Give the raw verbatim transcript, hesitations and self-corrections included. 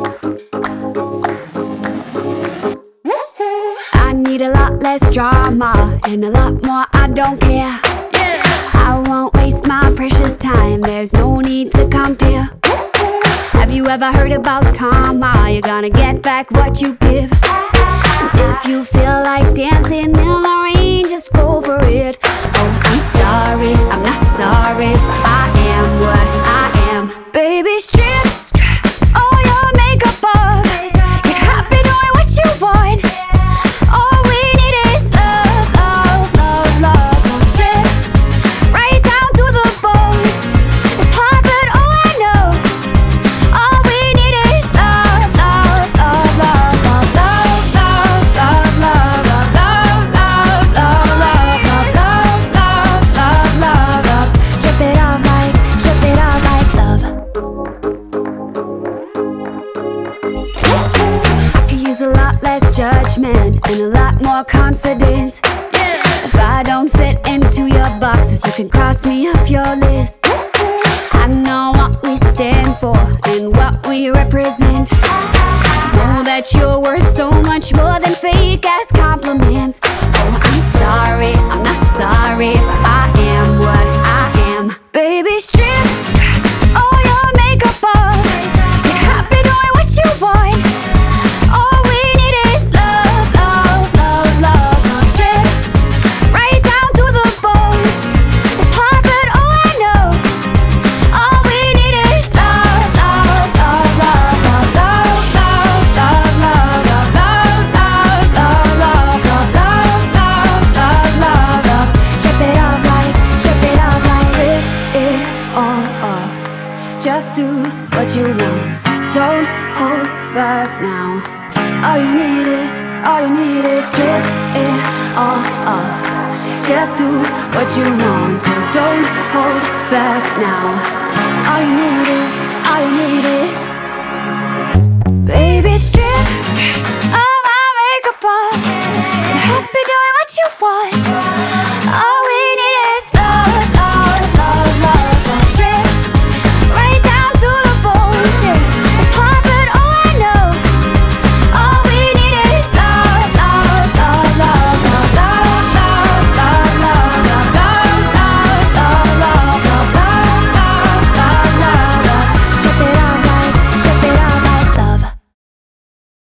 I need a lot less drama and a lot more I don't care. I won't waste my precious time, there's no need to compare. Have you ever heard about karma? You're gonna get back what you give. And if you feel like dancing in the rain, just go for it. Oh, I'm sorry, I'm not sorry, I am what I am. Baby, strip all your makeup off, get happy doing what you want. All we need is love, love, love, love. Strip right down to the bones. It's hard but oh I know, all we need is love, love, love, love, love, love, love, love, love, love, love, love, love, love, love, love, love, love. Strip it off like, strip it off like love. I could use a lot less judgment and a lot more confidence. If I don't fit into your boxes, you can cross me off your list. I know what we stand for and what we represent. Know that you're worth so much more than fake ass compliments. Oh, I'm sorry, I'm not sorry, but I am what I am. Baby, strip all your makeup off, get happy doing what you want. All we need is love, love, love, love, love. Strip right down to the bones. It's hard but oh I know, all we need is love, love, love, love, love, love, love, love, love, love, love, love, love, love, love, love, love, love, love. Strip it off like, strip it off like, strip it all off. Just do what you want, don't hold back now. All you need is, all you need is strip it all off. Just do what you want, so don't hold back now. All you need is, all you need